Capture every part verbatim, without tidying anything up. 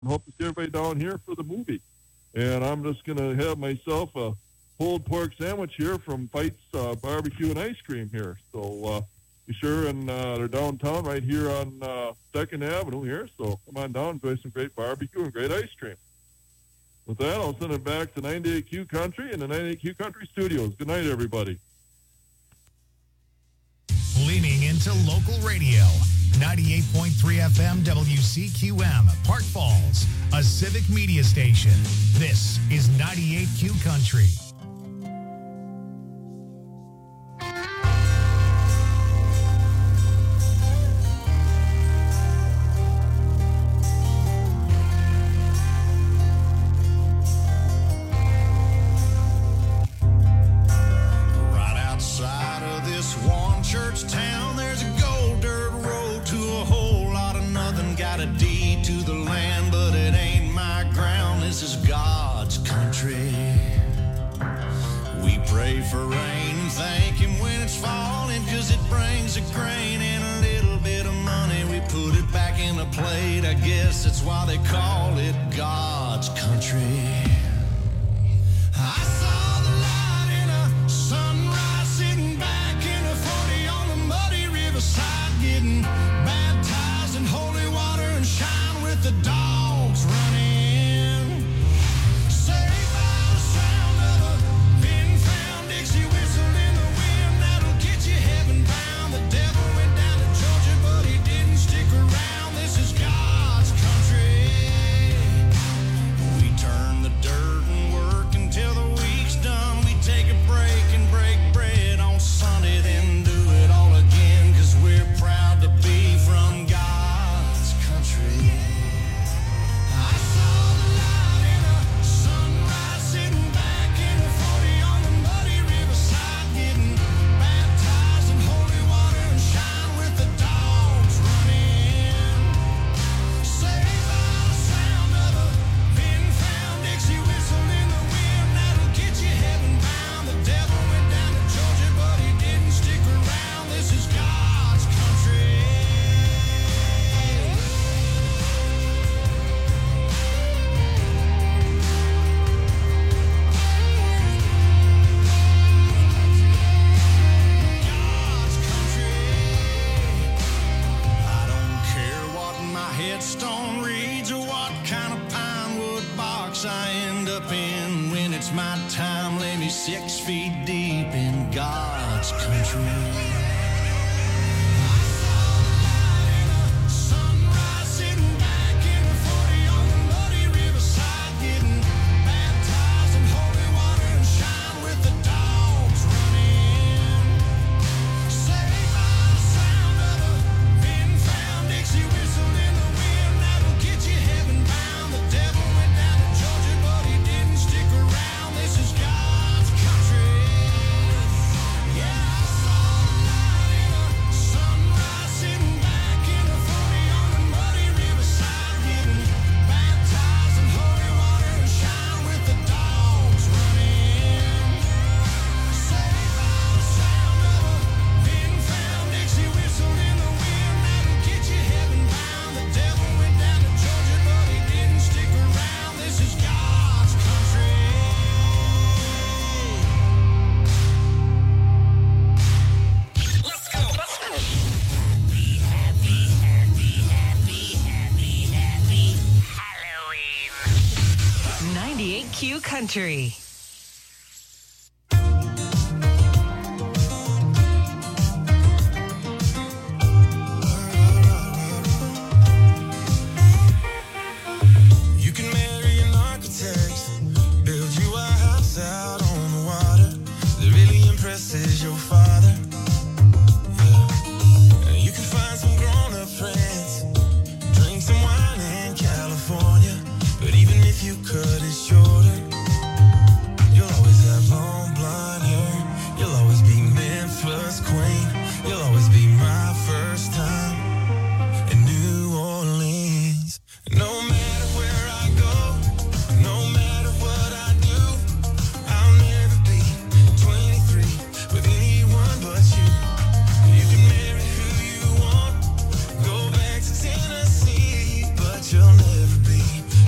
hope to see everybody down here for the movie. And I'm just going to have myself a pulled pork sandwich here from Fight's uh, Barbecue and Ice Cream here. So uh, be sure, and uh, they're downtown right here on uh, second Avenue here. So come on down, enjoy some great barbecue and great ice cream. With that, I'll send it back to ninety-eight Q Country and the ninety-eight Q Country Studios. Good night, everybody. Leaning into local radio. ninety-eight point three F M W C Q M, Park Falls, a civic media station. This is ninety-eight Q Country. Right outside of this one church town, there's a gold dirt road to a whole lot of nothing. Got a deed to the land, but it ain't my ground. This is God's country. We pray for rain and thank Him when it's falling, 'cause it brings a grain and a little bit of money. We put it back in a plate. I guess that's why they call it God's country. I saw the light in a sunrise, sitting back in a forty on the muddy riverside, getting baptized in holy water and shine with the dogs running. Saved by the sound of a pin found Dixie whistle in the wind that'll get you heaven bound. The devil went down to Georgia, but he didn't stick around. This is God's country. We turn the dirt and work until the week's done. We take a break and break bread on Sunday, then do it all again, 'cause we're proud to be from God's country. I saw the light in a sunrise, sitting back in a forty on the muddy riverside, getting baptized in holy water and shine with the dogs running. Saved by the sound of a pin found Dixie whistle in the wind that'll get you heaven bound. The devil went down to Georgia, but he didn't stick around. This is God's country. God's country. I don't care what my headstone reads or what kind of pine wood box I end up in. When it's my time, lay me six feet deep in God's country. I saw the light in a sunrise, sitting back in a forty on the muddy riverside, getting baptized in holy water and shine with the dogs running. Saved by the sound of a pin found Dixie whistle in the wind that'll get you heaven bound. The devil went down to Georgia, but he didn't stick around. This is God's country. Yeah, I saw the light in a sunrise, sitting back in a forty on the muddy riverside, getting baptized in holy water and shine with the dogs running. Saved by the sound of a pin found Dixie whistle in the wind that'll get you heaven bound. The devil went down to Georgia, but he didn't stick around. This is God's country. Let's go. Let's go. Happy, happy, happy, happy, happy, happy Halloween. ninety-eight Q Country. You can marry an architect, build you a house out on the water that really impresses your father. Yeah. And you can find some grown-up friends, drink some wine in California. But even if you cut it shorter, you'll always have long blonde hair. You'll always be Memphis queen. You'll always be my first time in New Orleans. No matter where I go, no matter what I do, I'll never be twenty-three with anyone but you. You can marry who you want, go back to Tennessee, but you'll never be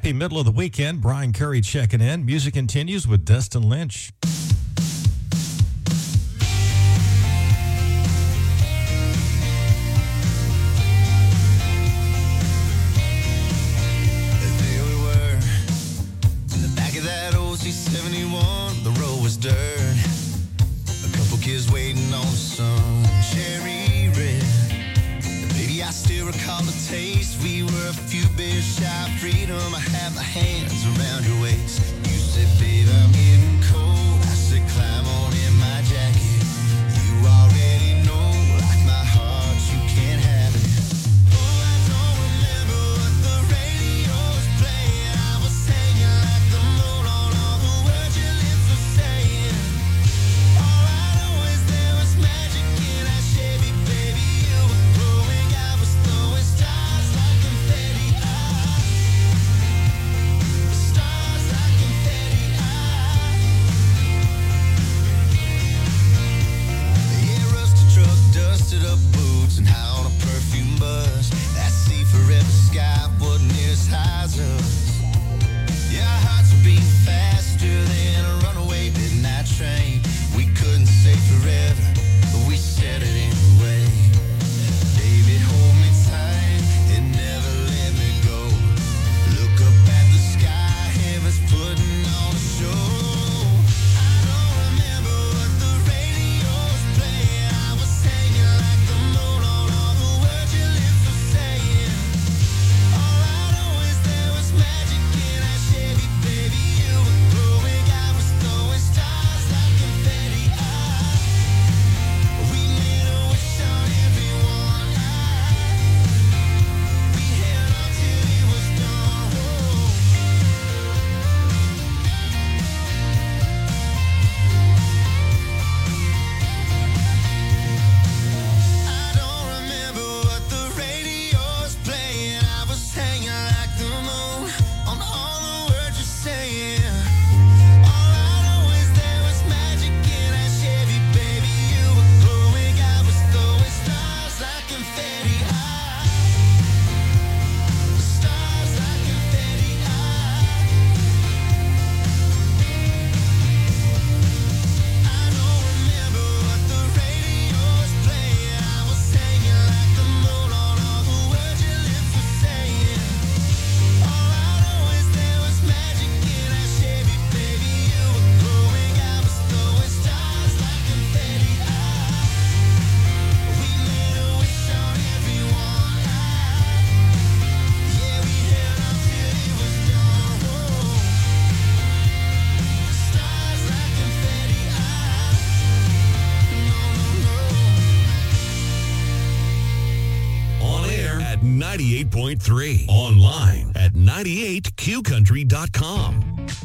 happy middle of the weekend. Brian Curry checking in. Music continues with Destin Lynch. seventy-one, the road was dirt. A couple kids waiting on the sun, cherry red. And baby, I still recall the taste. We were a few beers shy of freedom. I had my hands around your waist. You said, babe, I'm getting cold. I said, climb on in my jacket. You already know, like my heart, you can't have it. Oh, I don't remember what the radio was playing. I was singing like the moon on all the words your lips were saying. All I know is there was magic in that Chevy, baby. You were glowing, I was throwing stars like confetti. Stars like confetti. Yeah, rusted truck, dusted up boots, and high on a perfume bus. That sea forever sky wasn't near as high as us. Yeah, our hearts were beating faster than a runaway midnight train. We couldn't say forever, but we said it anyway. Baby, hold me tight and never let me go. Look up at the sky, heaven's putting on a show. I don't remember what the radio was playing. I was singing like the moon on all the words your lips were saying. All I know is there was magic in that Chevy, baby. You were glowing, I was throwing stars like confetti. We made a wish on everyone. We held on till it was done. I don't remember what the radio was playing. I was hanging like the moon on all the words you're saying. All I know is there was magic in that Chevy, baby. You were glowing, I was throwing stars like confetti. Stars like confetti. I don't remember what the radio was playing. I was singing like the moon on all the words your lips were saying. All I know is there was magic in that Chevy, baby. You were glowing, I was throwing stars like confetti. We made a wish on everyone. Yeah, we held on till it was done. Stars like confetti. No, no, no. On air at ninety-eight point three. Online at ninety-eight q country dot com.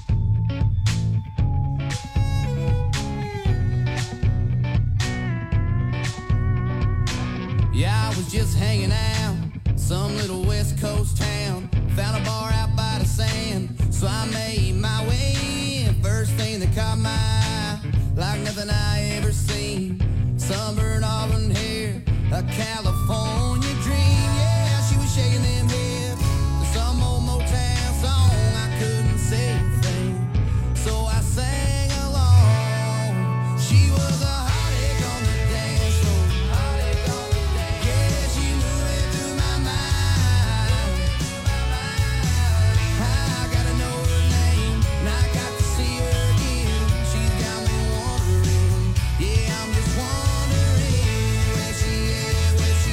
Yeah, I was just hanging out, some little West Coast town. Found a bar out by the sand, so I made my way in. First thing that caught my eye, like nothing I ever seen. Sunburned auburn hair, a California dream. Yeah, she was shaking them hips to some old Motown song. I couldn't say a thing, so I sang along. She was a heartache on the dance floor. Heartache on the dance. Yeah, she moving through my mind. I gotta know her name, and I got to see her again. She's got me wondering. Yeah, I'm just wondering where she is, where she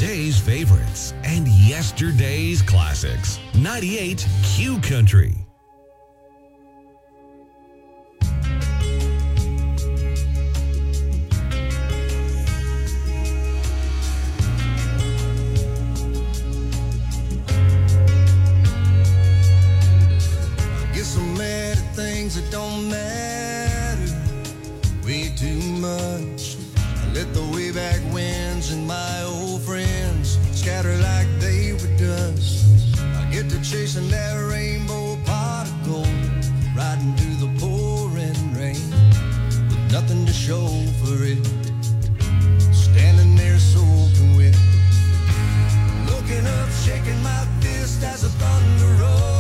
today's favorites and yesterday's classics. ninety-eight Q Country. Things that don't matter way too much. I let the way back winds and my old friends scatter like they were dust. I get to chasing that rainbow pot of gold, riding through the pouring rain with nothing to show for it, standing there soaking wet, looking up, shaking my fist as the thunder rolls.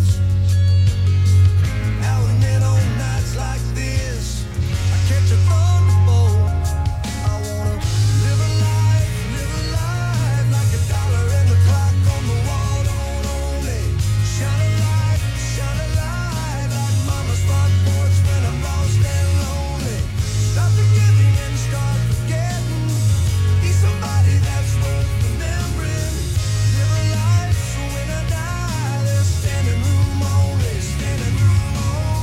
Like this, I catch a thunderbolt. I wanna live a life, live a life like a dollar and the clock on the wall don't only shine a light, shine a light like mama's front porch when I'm lost and lonely. Stop forgiving and start forgetting. Be somebody that's worth remembering. Live a life so when I die, there's standing room only, standing room only.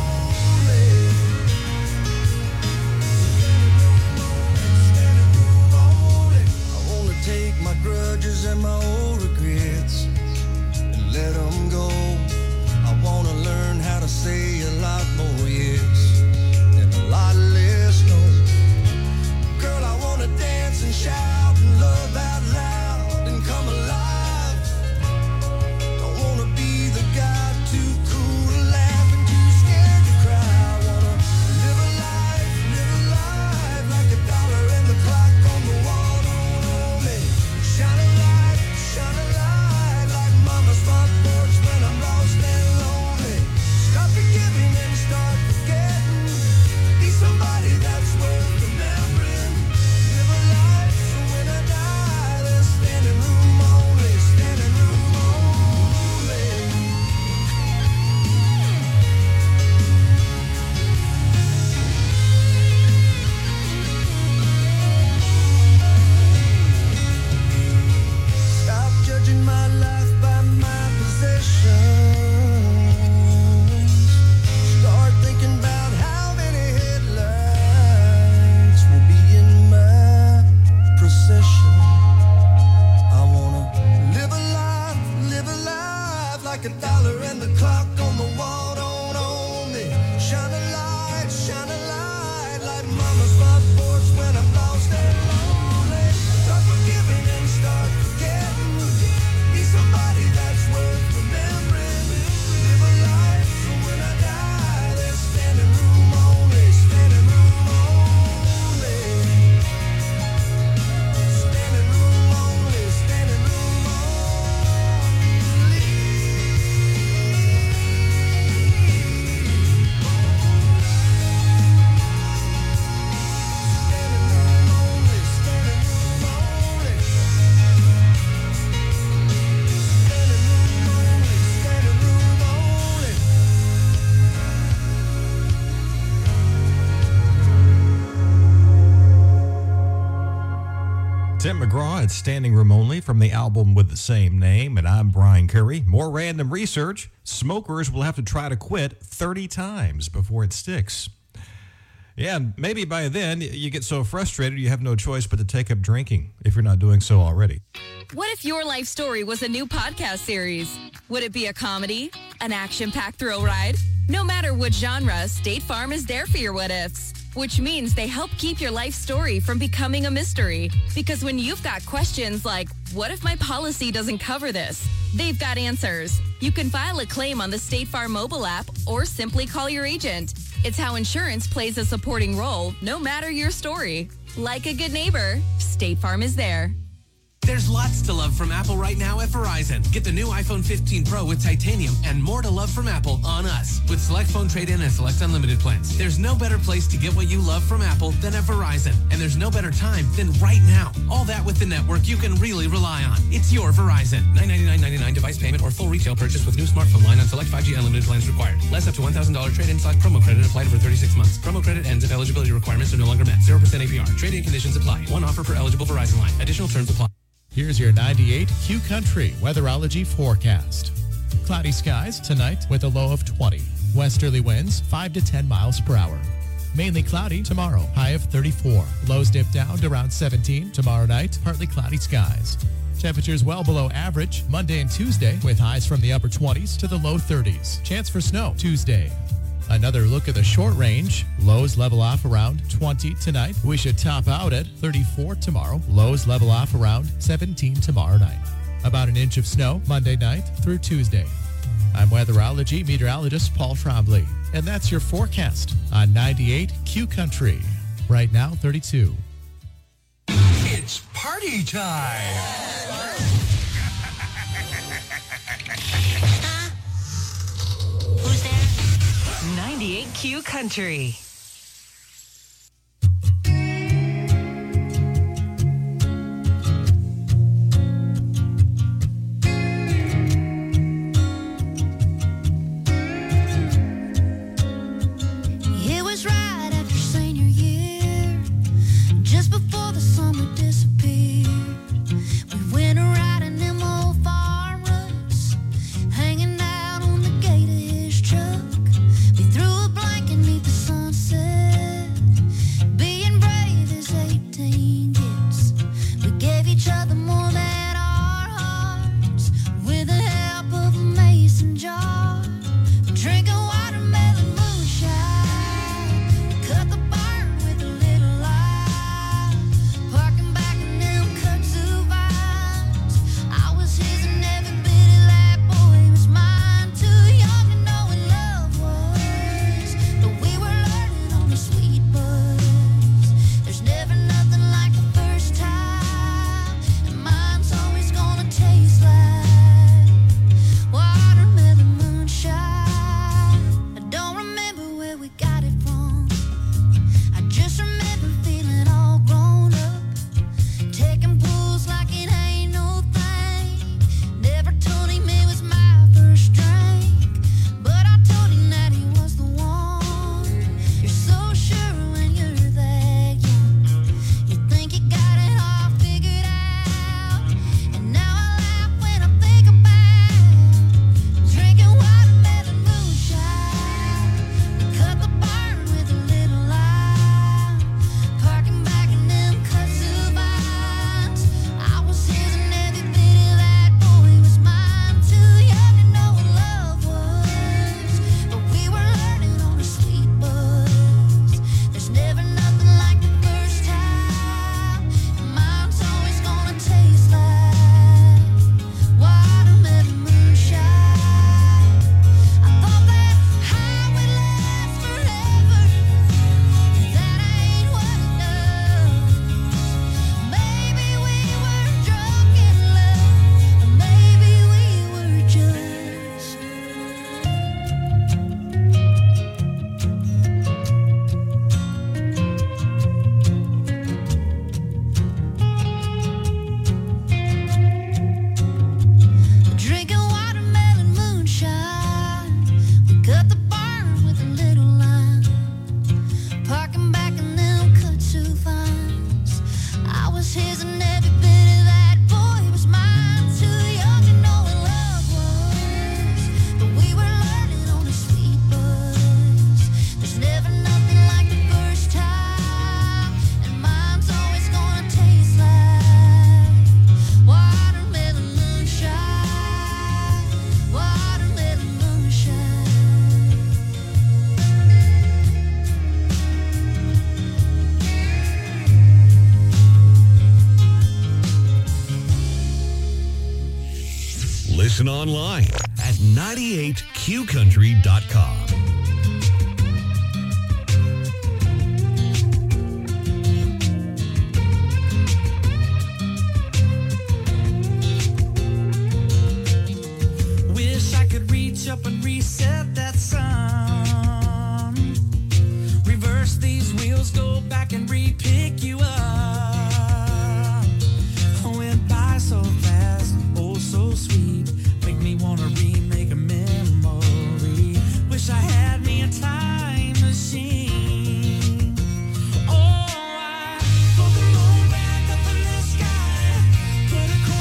Take my grudges and my old regrets and let them go. I want to learn how to say a lot more yes and a lot less no. Girl, I want to dance and shout and love out loud and come alive. Don't want to be the guy too cool to laugh and too scared to cry. I want to live a life, live a life like a dollar and the clock on the wall. Shine a light, shine a light like mama's front porch when I'm lost and lonely. Stop forgiving and start forgetting. Be somebody that's worth remembering. Live a life so when I die, there's standing room only, standing room only. Judging my life by my possessions. Start thinking about how many headlights will be in my procession. I wanna live a life, live a life like a dollar and the clock on the wall don't own me. Shine a light, shine a light like mama's front porch when I'm lost and lonely. Start forgiving and start forgetting. Somebody that's worth remembering. Live a life so when I die, there's standing room only, standing room only. Standing room only, standing room only. Standing room only, standing room only. Tim McGraw at Standing Room Only from the album with the same name, and I'm Brian Curry. More random research. Smokers will have to try to quit thirty times before it sticks. Yeah, and maybe by then you get so frustrated you have no choice but to take up drinking if you're not doing so already. What if your life story was a new podcast series? Would it be a comedy? An action-packed thrill ride? No matter what genre, State Farm is there for your what-ifs. Which means they help keep your life story from becoming a mystery. Because when you've got questions like, what if my policy doesn't cover this? They've got answers. You can file a claim on the State Farm mobile app or simply call your agent. It's how insurance plays a supporting role, no matter your story. Like a good neighbor, State Farm is there. There's lots to love from Apple right now at Verizon. Get the new iPhone fifteen Pro with titanium and more to love from Apple on us with select phone trade-in and select unlimited plans. There's no better place to get what you love from Apple than at Verizon. And there's no better time than right now. All that with the network you can really rely on. It's your Verizon. nine ninety-nine ninety-nine device payment or full retail purchase with new smartphone line on select five G unlimited plans required. Less up to one thousand dollars trade-in slash promo credit applied over thirty-six months. Promo credit ends if eligibility requirements are no longer met. zero percent A P R. Trade-in conditions apply. One offer per eligible Verizon line. Additional terms apply. Here's your ninety-eight Q Country weatherology forecast. Cloudy skies tonight with a low of twenty. Westerly winds five to ten miles per hour. Mainly cloudy tomorrow, high of thirty-four. Lows dip down to around seventeen. Tomorrow night, partly cloudy skies. Temperatures well below average Monday and Tuesday with highs from the upper twenties to the low thirties. Chance for snow Tuesday. Another look at the short range. Lows level off around twenty tonight. We should top out at thirty-four tomorrow. Lows level off around seventeen tomorrow night. About an inch of snow Monday night through Tuesday. I'm weatherology meteorologist Paul Trombley, and that's your forecast on ninety-eight Q Country. Right now, thirty-two. It's party time. Who's there? ninety-eight Q Country. Listen online at ninety-eight Q country dot com. Wish I could reach up and reset that sun. Reverse these wheels, go back and re-pick you up. I went by so fast, oh so sweet. Make me want to remake a memory. Wish I had me a time machine. Oh, I put the moon back up in the sky. Put a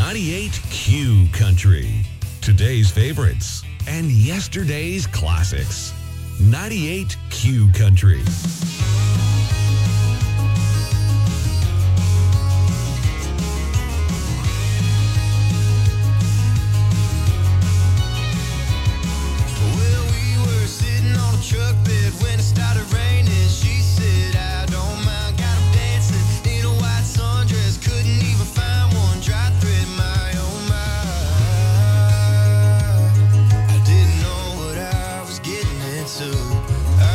ninety-eight Q Country. Today's favorites and yesterday's classics. ninety-eight Q Country. Well, we were sitting on a truck bed when it started raining. She said, I don't mind, got 'em dancing in a white sundress. Couldn't even find one dry thread, my oh my. I didn't know what I was getting into. I,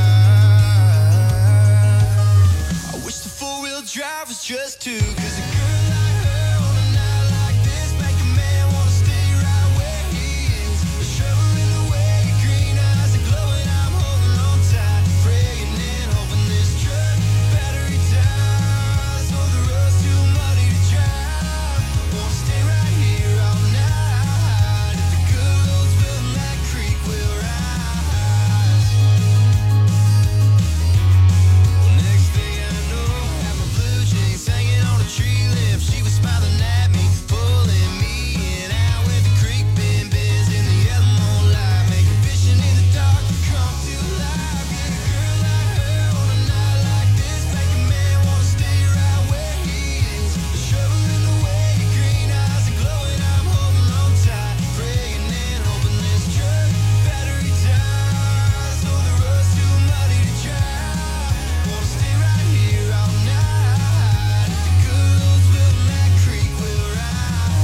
I wish the four-wheel drive was just two, 'cause a girl like her on a night like this make a man wanna stay right where he is. A shovel in the way, green eyes are glowing, I'm holding on tight, praying and hoping this truck battery dies. So the road's too muddy to drive, wanna stay right here all night. If the good Lord's willing, that creek will rise. Well, next thing I know, I have my blue jeans hanging on a tree limb. She was smiling at me, pulling me in. Out with the creek bend, bends in the yellow moonlight, making vision in the dark come to life. Get a girl like her on a night like this, make a man wanna stay right where he is. A shovel in the way, green eyes are glowing, I'm holding on tight, praying and hoping this truck battery dies. So the road's too muddy to drive, wanna stay right here all night. If the good Lord's willing, that creek will rise.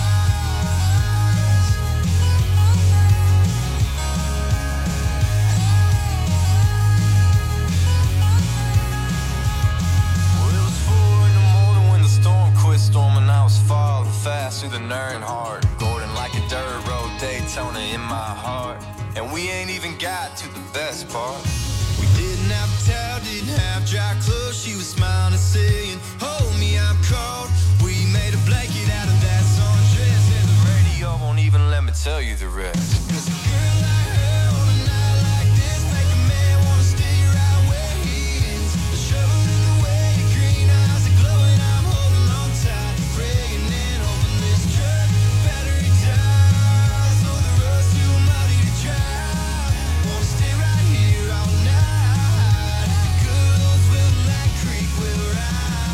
Well, it was four in the morning when the storm quit storming. I was falling fast through the Earnhardt Gordon like a dirt road Daytona in my heart. And we ain't even got to the best part. We didn't have a towel, didn't have dry clothes. She was smiling and saying, hold me, I'm cold. We made a blanket out of that sundress, and the radio won't even let me tell you the rest. 'Cause a girl like her on a night like this make a man wanna stay right where he is. A shovel in the way, green eyes are glowing, I'm holding on tight, praying and hoping this truck battery dies. So the road's too muddy to drive, wanna stay right here all night. If the good Lord's willing, that creek will rise.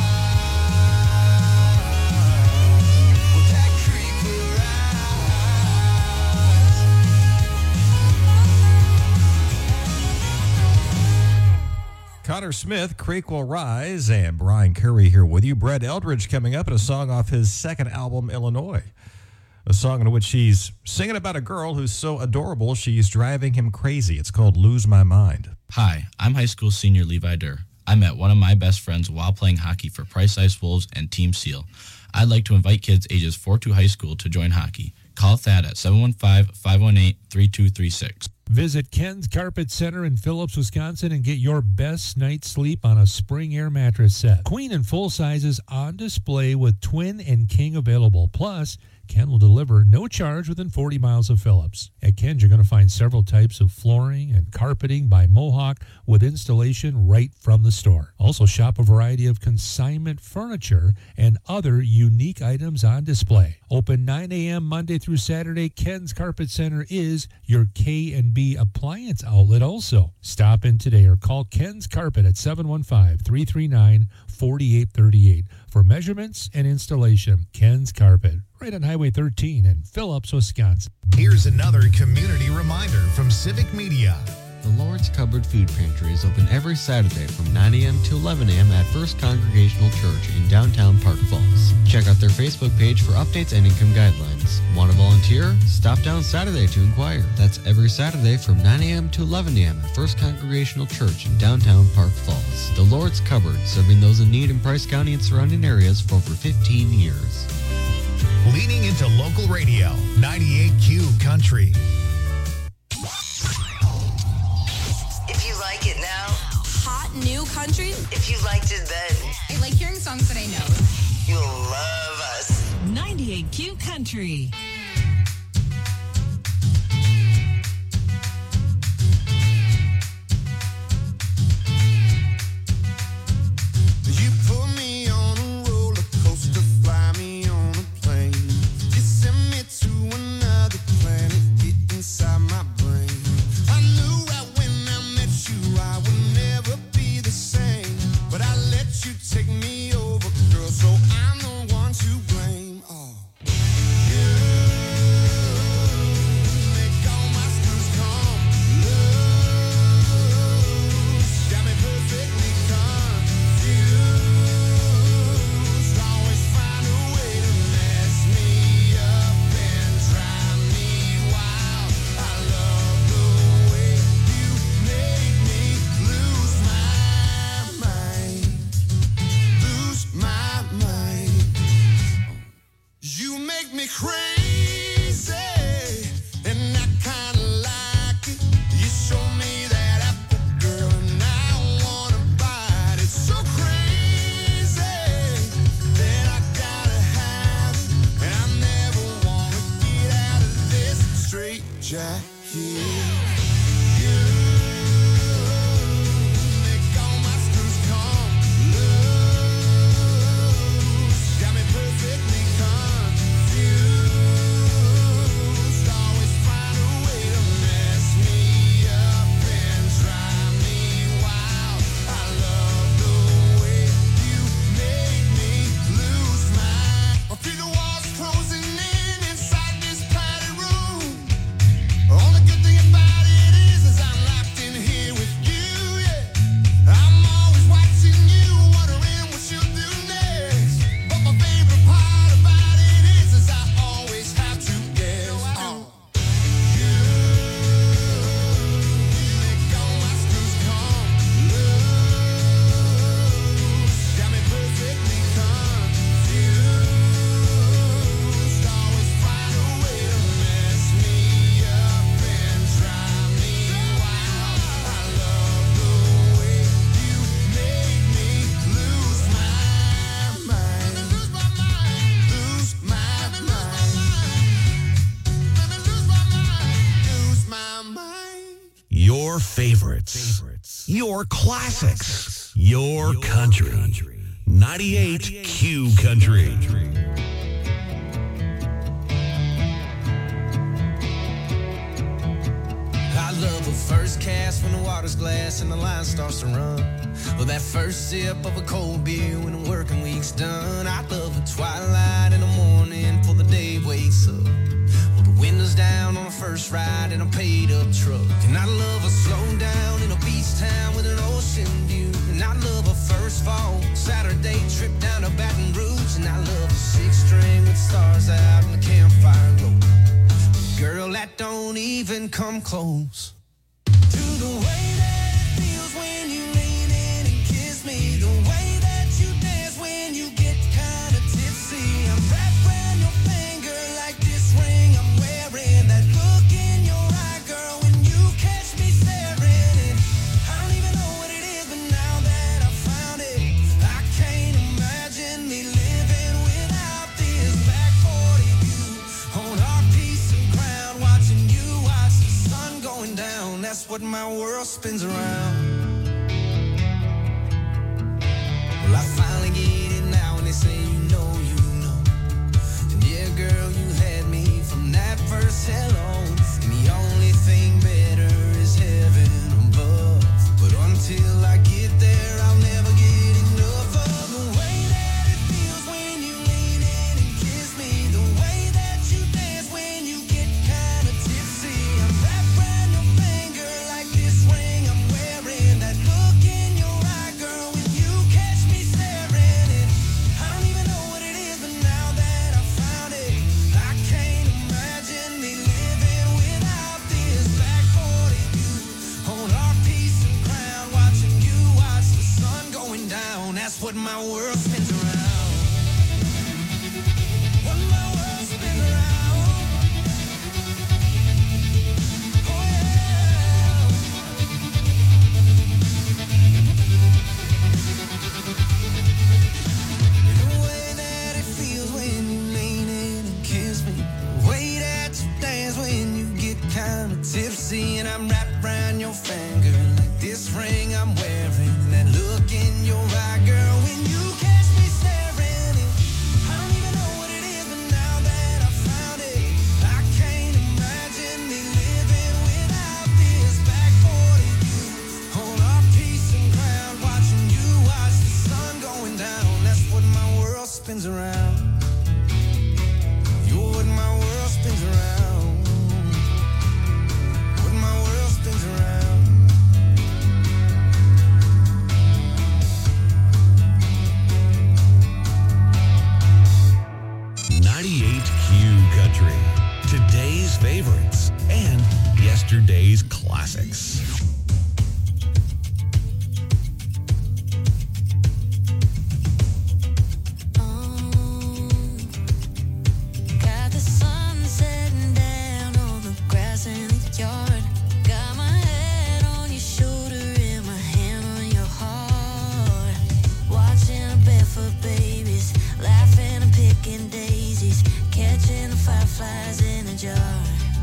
Well, that creek will rise. Connor Smith, Creek Will Rise, and Brian Curry here with you. Brett Eldridge coming up, and a song off his second album, Illinois. A song in which he's singing about a girl who's so adorable she's driving him crazy. It's called Lose My Mind. Hi, I'm high school senior Levi Durr. I met one of my best friends while playing hockey for Price Ice Wolves and Team SEAL. I'd like to invite kids ages four to high school to join hockey. Call Thad at seven one five, five one eight, three two three six. Visit Ken's Carpet Center in Phillips, Wisconsin, and get your best night's sleep on a Spring Air mattress set. Queen and full sizes on display with twin and king available. Plus, Ken will deliver no charge within forty miles of Phillips. At Ken's, you're going to find several types of flooring and carpeting by Mohawk with installation right from the store. Also, shop a variety of consignment furniture and other unique items on display. Open nine a.m. Monday through Saturday, Ken's Carpet Center is your K and B appliance outlet also. Stop in today or call Ken's Carpet at seven one five, three three nine, four eight three eight for measurements and installation. Ken's Carpet, right on Highway thirteen in Phillips, Wisconsin. Here's another community reminder from Civic Media. The Lord's Cupboard Food Pantry is open every Saturday from nine a.m. to eleven a.m. at First Congregational Church in downtown Park Falls. Check out their Facebook page for updates and income guidelines. Want to volunteer? Stop down Saturday to inquire. That's every Saturday from nine a.m. to eleven a.m. at First Congregational Church in downtown Park Falls. The Lord's Cupboard, serving those in need in Price County and surrounding areas for over fifteen years. Leaning into local radio, ninety-eight Q Country. If you like it now, hot new country. If you liked it then, I like hearing songs that I know. You'll love us. ninety-eight Q Country. You put me on a roller coaster, fly me on a plane. crazy, and I kinda like it. You show me that apple, girl, and I wanna bite it. So crazy that I gotta have it, and I never wanna get out of this straight jacket. Your favorites, your classics, your country. ninety-eight Q Country. I love a first cast when the water's glass and the line starts to run. Or that first sip of a cold beer when the working week's done. I love a twilight in the morning before the day wakes up. Or the windows down on the first ride in a paid-up truck. And I love a slow down in a beach town with an ocean view. And I love a first fall Saturday trip down to Baton Rouge. And I love a six-string with stars out and the campfire glow. Girl, that don't even come close to the way that it feels when you lean in and kiss me. The way that you dance when you get kind of tipsy. I'm wrapped around your finger like this ring I'm wearing. That look in your eye, girl, when you catch me staring. And I don't even know what it is, but now that I found it, I can't imagine me living without this back forty view on our piece of ground, watching you watch the sun going down. That's what my world spins around. Well, I finally get it now when they say you know, you know. And yeah, girl, you had me from that first hello. And the only thing better is heaven above. But until I get there, I'll never get enough of the way that it feels when you lean in and kiss me. The way that you dance when you get kind of tipsy. I'm wrapped around your finger like this ring I'm wearing. That look in your eye, girl, when you catch me staring. And I don't even know what it is, but now that I found it, I can't imagine me living without this back forty view on our piece of ground, watching you watch the sun going down. That's what my world spins around. What my world spins around. Oh yeah. The way that it feels when you lean in and kiss me. The way that you dance when you get kind of tipsy. And I'm wrapped around your finger like this ring I'm wearing. That look in your eye, girl, when you catch me staring. And I don't even know what it is, but now that I found it, I can't imagine me living without this back forty view on our piece of ground, watching you watch the sun going down. That's what my world spins around. You're what my world spins around. What my world spins around. ninety-eight Q Country. Today's favorites and yesterday's classics. Got the sun catching the fireflies in a jar.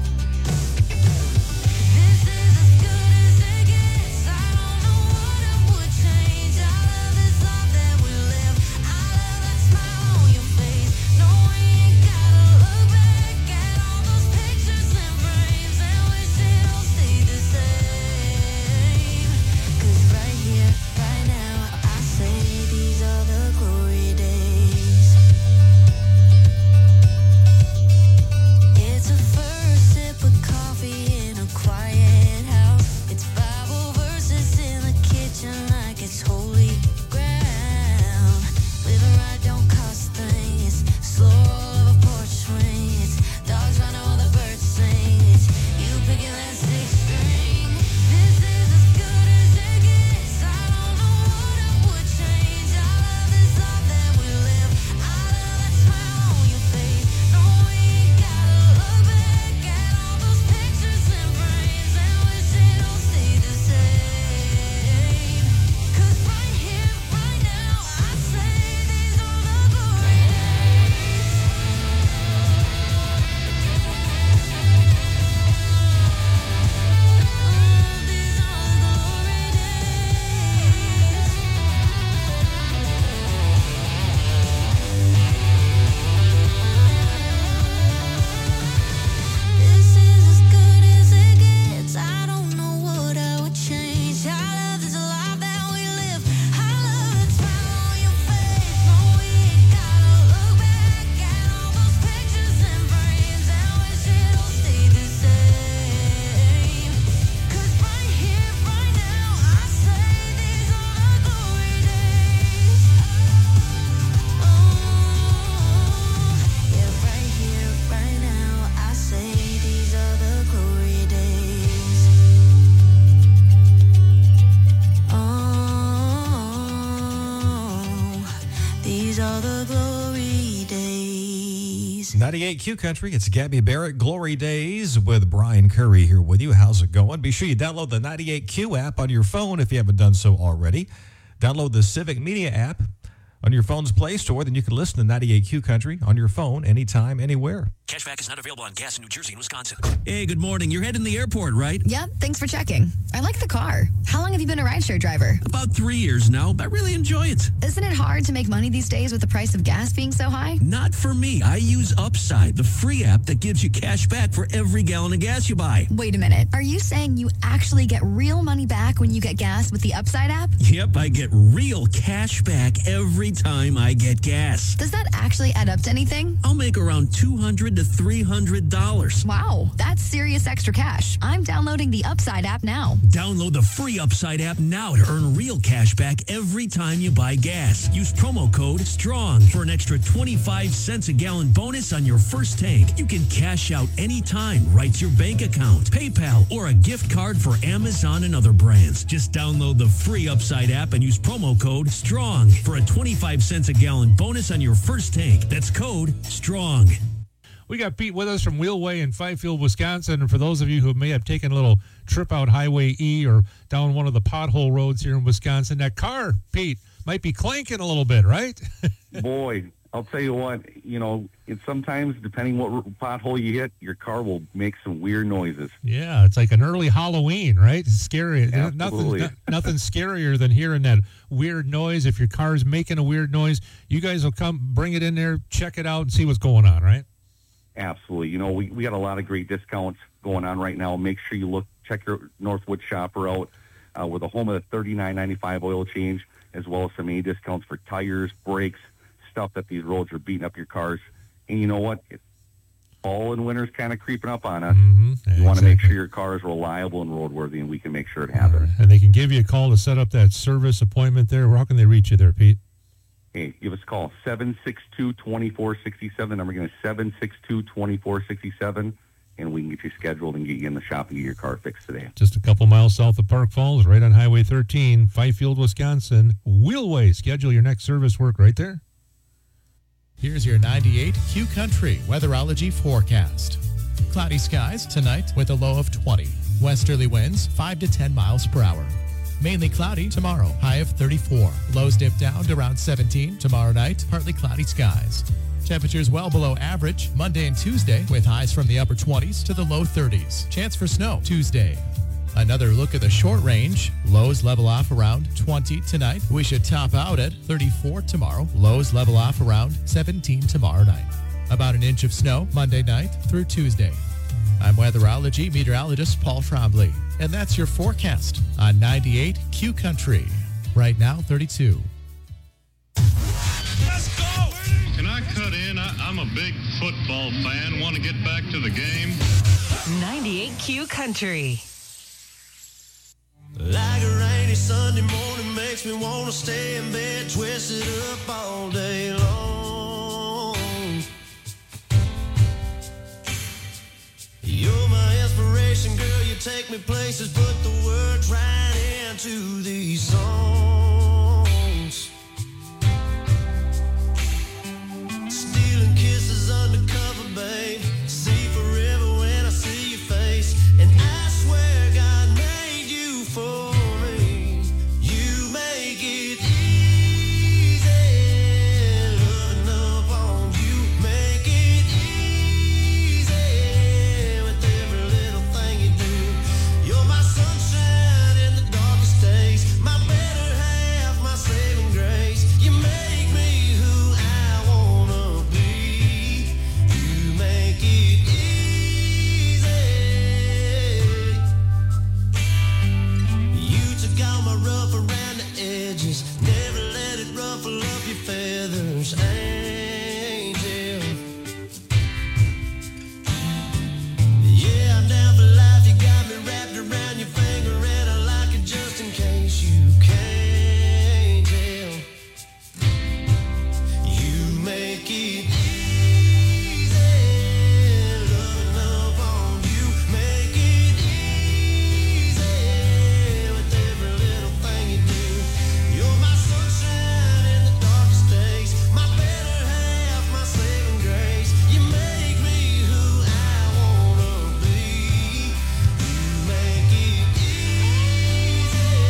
ninety-eight Q Country, it's Gabby Barrett, Glory Days with Brian Curry here with you. How's it going? Be sure you download the ninety-eight Q app on your phone if you haven't done so already. Download the Civic Media app on your phone's Play Store, then you can listen to ninety-eight Q Country on your phone anytime, anywhere. Cashback is not available on gas in New Jersey and Wisconsin. Hey, good morning. You're heading to the airport, right? Yep, thanks for checking. I like the car. How long have you been a rideshare driver? About three years now, but I really enjoy it. Isn't it hard to make money these days with the price of gas being so high? Not for me. I use Upside, the free app that gives you cash back for every gallon of gas you buy. Wait a minute. Are you saying you actually get real money back when you get gas with the Upside app? Yep, I get real cash back every time I get gas. Does that actually add up to anything? I'll make around two hundred to three hundred dollars. Wow, that's serious extra cash. I'm downloading the Upside app now. Download the free Upside app now to earn real cash back every time you buy gas. Use promo code STRONG for an extra twenty-five cents a gallon bonus on your first tank. You can cash out anytime right to your bank account, PayPal, or a gift card for Amazon and other brands. Just download the free Upside app and use promo code STRONG for a twenty-five cents a gallon bonus on your first tank. That's code STRONG. We got Pete with us from Wheelway in Fifield, Wisconsin. And for those of you who may have taken a little trip out Highway E or down one of the pothole roads here in Wisconsin, that car, Pete, might be clanking a little bit, right? Boy, I'll tell you what, you know, it's sometimes, depending what pothole you hit, your car will make some weird noises. Yeah, it's like an early Halloween, right? It's scary. Absolutely. Nothing, nothing scarier than hearing that weird noise. If your car's making a weird noise, you guys will come, bring it in there, check it out, and see what's going on, right? Absolutely. You know, we, we got a lot of great discounts going on right now. Make sure you look, check your Northwood shopper out. Uh, we're the home of the thirty-nine ninety-five oil change, as well as some A discounts for tires, brakes, stuff that these roads are beating up your cars. And you know what? It, fall and winter's kind of creeping up on us. Mm-hmm. You exactly. want to make sure your car is reliable and roadworthy, and we can make sure it happens. Right. And they can give you a call to set up that service appointment there. How can they reach you there, Pete? Hey, give us a call, seven six two, two four six seven. Number again is seven six two, two four six seven, and we can get you scheduled and get you in the shop and get your car fixed today. Just a couple miles south of Park Falls, right on Highway thirteen, Fifield, Wisconsin. Wheelway. Schedule your next service work right there. Here's your ninety-eight Q Country weatherology forecast. Cloudy skies tonight with a low of twenty. Westerly winds five to ten miles per hour. Mainly cloudy tomorrow, high of thirty-four. Lows dip down to around seventeen. Tomorrow night, partly cloudy skies. Temperatures well below average Monday and Tuesday with highs from the upper twenties to the low thirties. Chance for snow Tuesday. Another look at the short range. Lows level off around twenty tonight. We should top out at thirty-four tomorrow. Lows level off around seventeen tomorrow night. About an inch of snow Monday night through Tuesday. I'm weatherology meteorologist Paul Trombley, and that's your forecast on ninety-eight Q Country. Right now, thirty-two. Let's go! Can I cut in? I, I'm a big football fan. Want to get back to the game? ninety-eight Q Country. Like a rainy Sunday morning makes me want to stay in bed, twisted up all day long. You're my inspiration, girl, you take me places, put the words right into these songs. Stealing kisses undercover, babe, see forever when I see your face, and I swear God made you for me. You make it easy, loving up on you, make it easy with every little thing you do. You're my sunshine in the darkest days, my better half, my saving grace. You make me who I wanna be. You make it easy. You took out my rough around the edges, never let it ruffle up your feathers, angel. Yeah, I'm down for life, you got me wrapped around your finger, and I like it just in case you can't tell. You make it easy, loving up on you, make it easy with every little thing you do. You're my sunshine in the darkest days, my better half, my saving grace. You make me who I wanna be. You make it easy.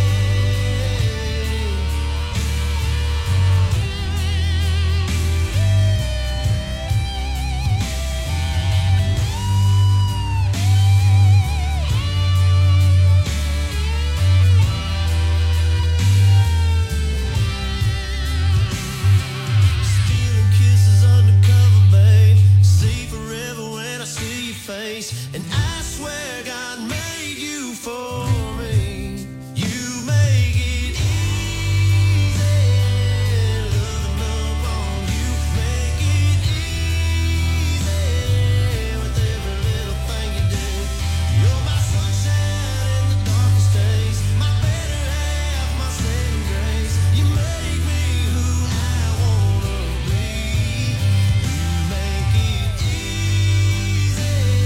Stealing kisses undercover, babe, see forever when I see your face, and I swear God made you for me. You make it easy, loving up on you, make it easy with every little thing you do. You're my sunshine in the darkest days, my better half, my saving grace. You make me who I wanna be. You make it easy.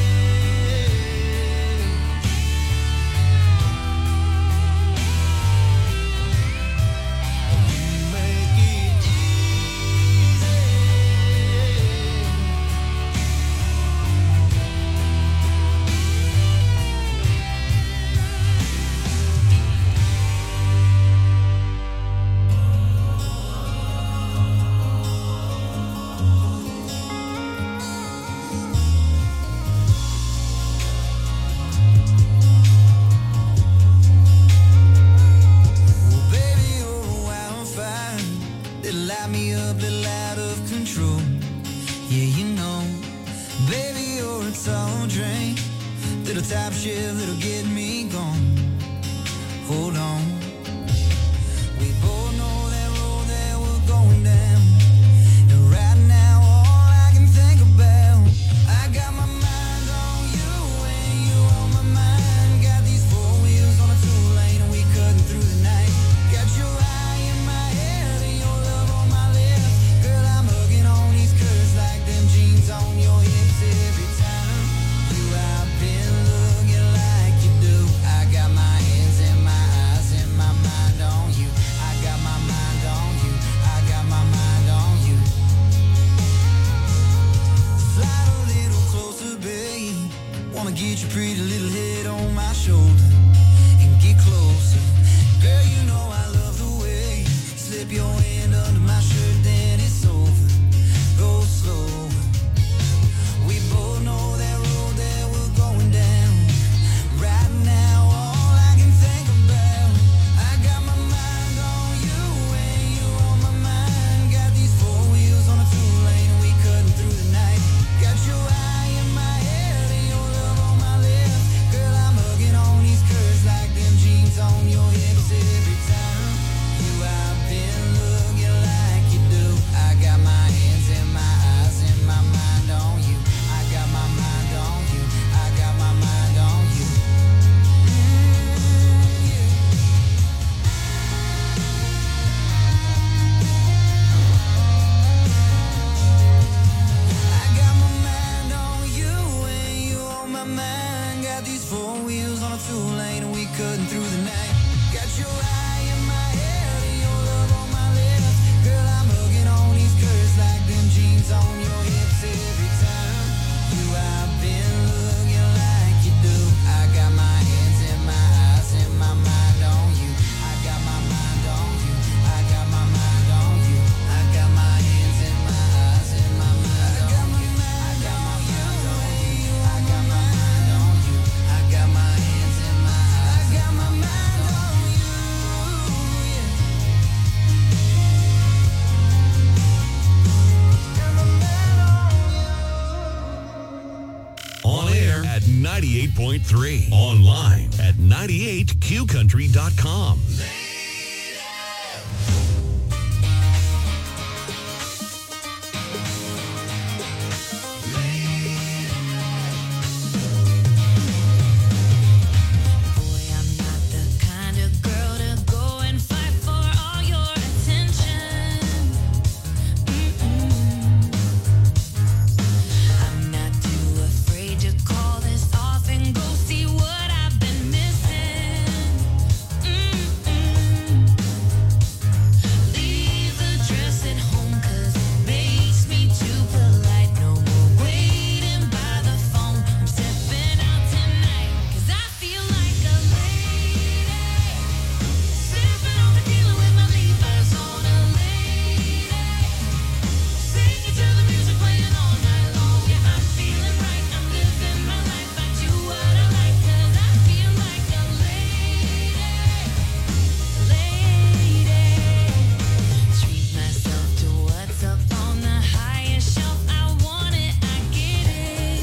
You make it Well, baby, you're a wildfire. Little light me up, little out of control. Yeah, you know, baby, you're a tall drink. Little top shift, little get me gone. Hold on. We both know that road that we're going down. And right now, all I can think about, I got my mind on you and you on my mind. Got these four wheels on a two lane and we cutting through the night. Got your eye in my head and your love on my lips. Girl, I'm hugging on these curves like them jeans on your hips every time. You I've been looking like you do. I got my hands and my eyes and my mind on you. I got my mind on you. I got my mind on you. Slide a little closer, babe. Wanna get your pretty little head on my shoulder and get closer. Girl, you know I love the way you slip your hand under my shirt, then it's over. Go slow. mind. Got these four wheels on a two lane and we cutting through the night. Got your eye in my head and your love on my lips. Girl, I'm hugging on these curves like them jeans on your hips every time. You I've been looking like you do. I got my hands and my eyes and my mind on you. I got my mind on you. I got my mind on you. I got my hands and my eyes and my mind on you. I got my mind on you. I got my mind on you. I got my hands and my eyes. I got my mind on you. Yeah. Got my mind on you. On air at ninety-eight point three. Online at ninety-eight q country dot com. Kind of girl to go and fight for all your attention. Mm-mm. I'm not too afraid to call this off and go see what I've been missing. Mm-mm. Leave the dress at home 'cause it makes me too polite. No more waiting by the phone. I'm stepping out tonight 'cause I feel like a lady. Sipping on tequila with my Levi's on, a lady. Singing to the music playing all night long. Yeah, I'm feeling right. I'm living my life. I do what I like 'cause I feel like a lady. Lady. Treat myself to what's up on the highest shelf. I want it, I get it.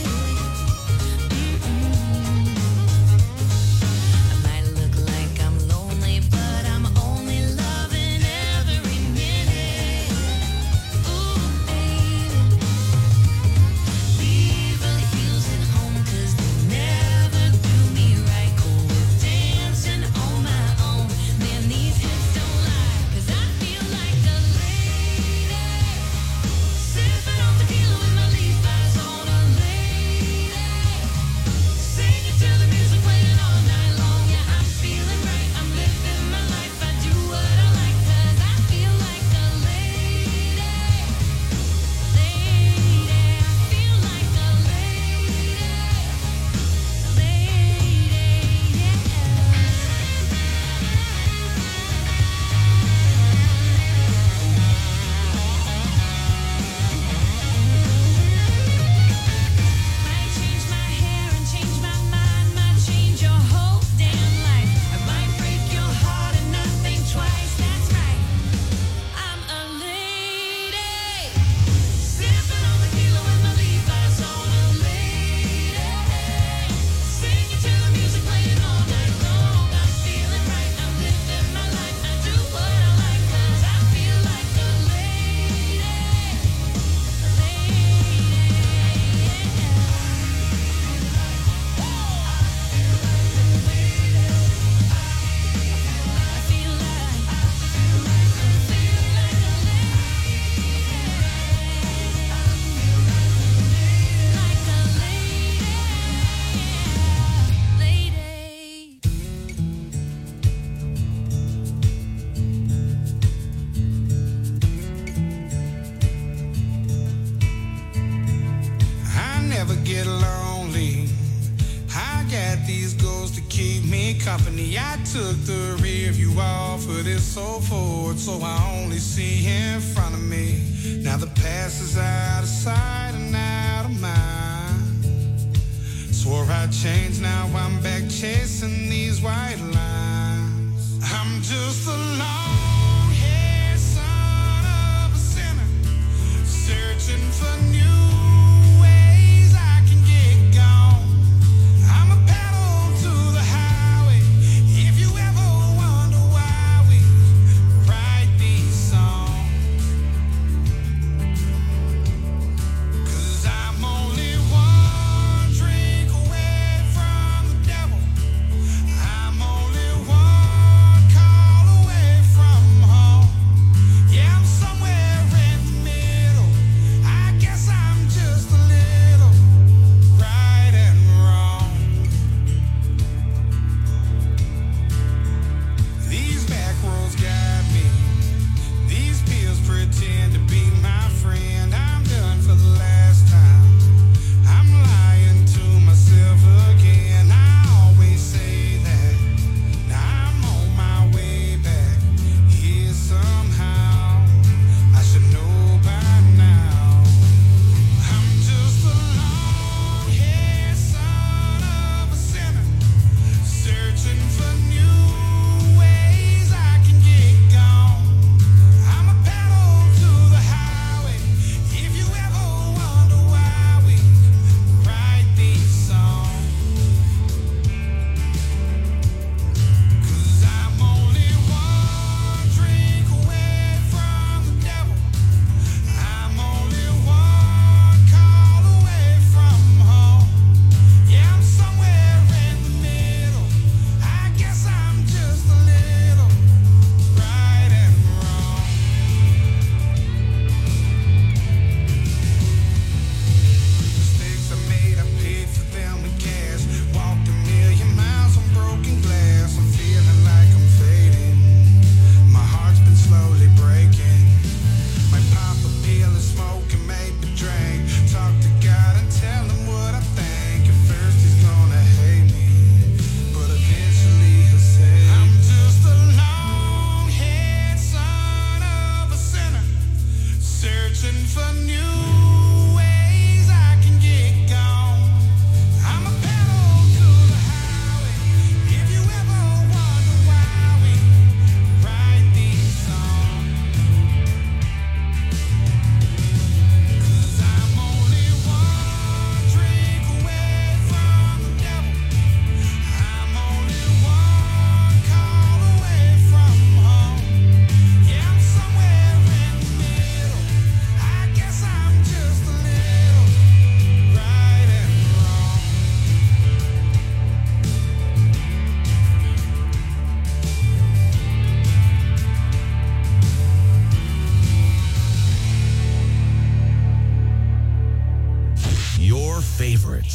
Mm-mm. I might look like I'm lonely, but I'm only loving every minute. Ooh, baby. Leave the heels at home 'cause they never do me right. Cool with dancing on my own. Man, these hips don't lie 'cause I feel like a lady. Sipping on tequila with my Levi's on, a lady. Singing to the music playing all night long. Yeah, I'm feeling right. I'm living my life. I do what I like 'cause I feel like a lady. Lady. I feel like a lady. Lady, yeah. Might change my hair and change my mind. Might change your whole damn life. I might break your heart and not think twice. That's right. I'm a lady. Sipping on tequila with my Levi's on, a lady. Singing to the music playing all night long. I'm feeling right. I'm living my life. I do what I like 'cause I feel like a lady. I never get lonely. I got these goals to keep me company. I took the rear view off of this so forward, so I only see in front of me. Now the past is out of sight and out of mind. Swore I'd change, now I'm back chasing these white lines. I'm just a long-haired son of a sinner, searching for new ways I can get gone. I'm a pedal to the highway. If you ever wonder why we write these songs, 'cause I'm only one drink away from the devil. I'm only one call away from home. Yeah, I'm somewhere in the middle. I guess I'm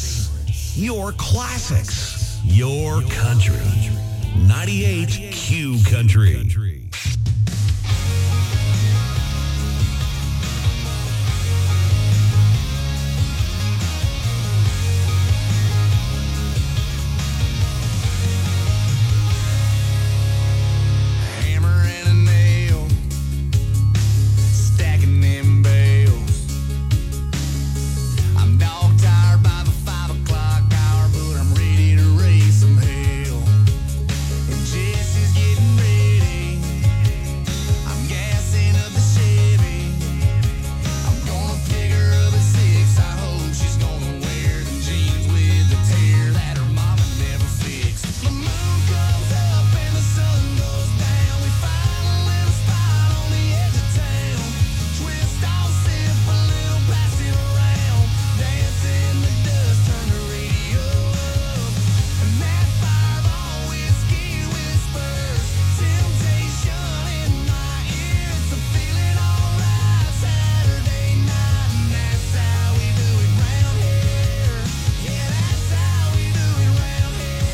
Your classics. Your country. ninety-eight Q Country. Hammer and a nail, stacking them bales. I'm dog tired by the five o'clock hour, but I'm ready to raise some hell. And Jesse's getting ready. I'm gassing up the Chevy. I'm gonna pick her up at six. I hope she's gonna wear the jeans with the tear that her mama never fixed. The moon comes up and the sun goes down. We find a little spot on the edge of town. Twist off, sip a little, pass it around. Dance in the dust, turn the radio up. And that fireball whiskey whispers temptation in my ear. It's a feeling alright Saturday night, and that's how we do it round here. Yeah, that's how we do it round here.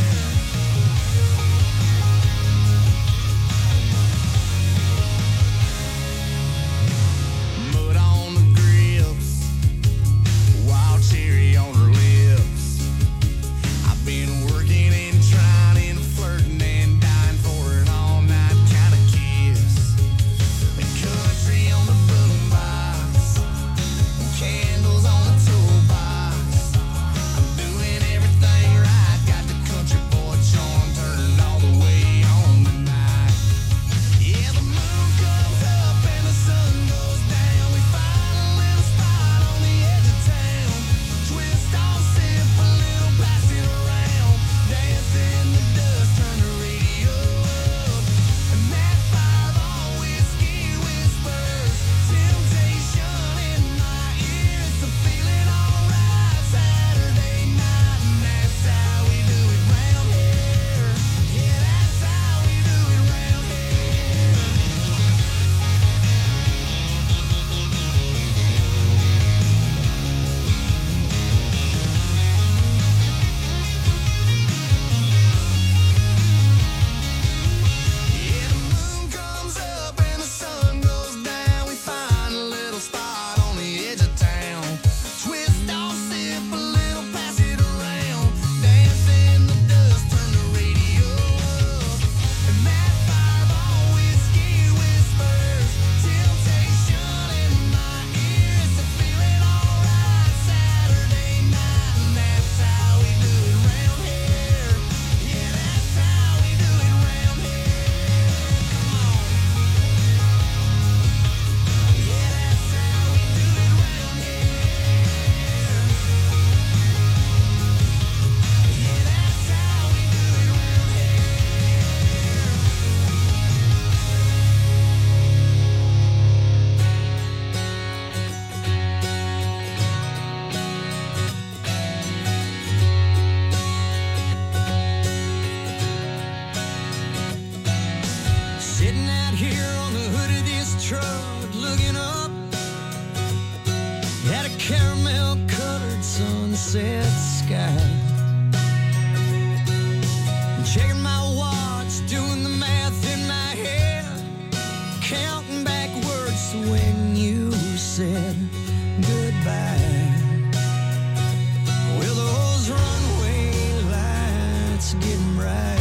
Mud on the grips, wild cherry on her lips. I've been working and trying and flirting and dying for an all-night kind of kiss. The country on the boombox, candles on the toolbox. I'm doing everything right, got the country boy charm turned all the way on tonight. Yeah, the moon comes up and the sun goes down. We find a little spot on the edge of town. Twist off, sip a little, pass it around. Dance in the dust, turn the radio up. And that fireball whiskey whispers temptation in my ear. It's a feeling alright Saturday night, and that's how we do it round here. Yeah, that's how we do it round here. Yeah, the moon comes up and the sun goes down. We find a little spot on the edge of town. Twist off, sip a little, pass it around. Dance in the dust, turn the radio up. And that fireball whiskey whispers temptation in my ear. It's a feeling alright Saturday night, and that's how we do it round here. Yeah, that's how we do it round here. Come on. Yeah, that's how we do it round here. Yeah, that's how we do it round Sitting out here on the hood of this truck, looking up at a caramel-colored sunset sky. Checking my watch, doing the math in my head, counting backwards to when you said goodbye. Well, those runway lights getting bright.